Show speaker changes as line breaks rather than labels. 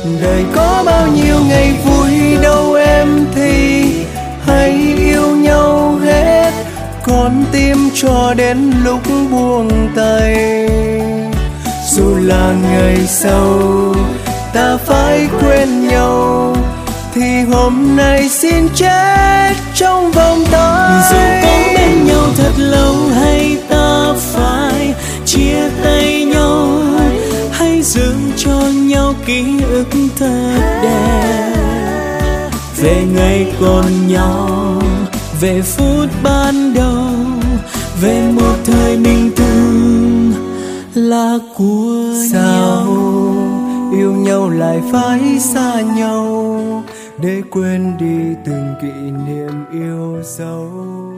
Đời có bao nhiêu ngày vui đâu em thì hãy yêu nhau hết, con tim cho đến lúc buông tay. Dù là ngày sau ta phải quên nhau, thì hôm nay xin chết trong vòng tay.
Dù có bên nhau thật lâu hay ta phải chia tay nhau, hãy giữ cho nhau ký ức thật đẹp về ngày còn nhỏ, về phút ban đầu, về một thời mình từng là của
Sao
nhau.
yêu nhau lại phải xa nhau, để quên đi từng kỷ niệm yêu dấu.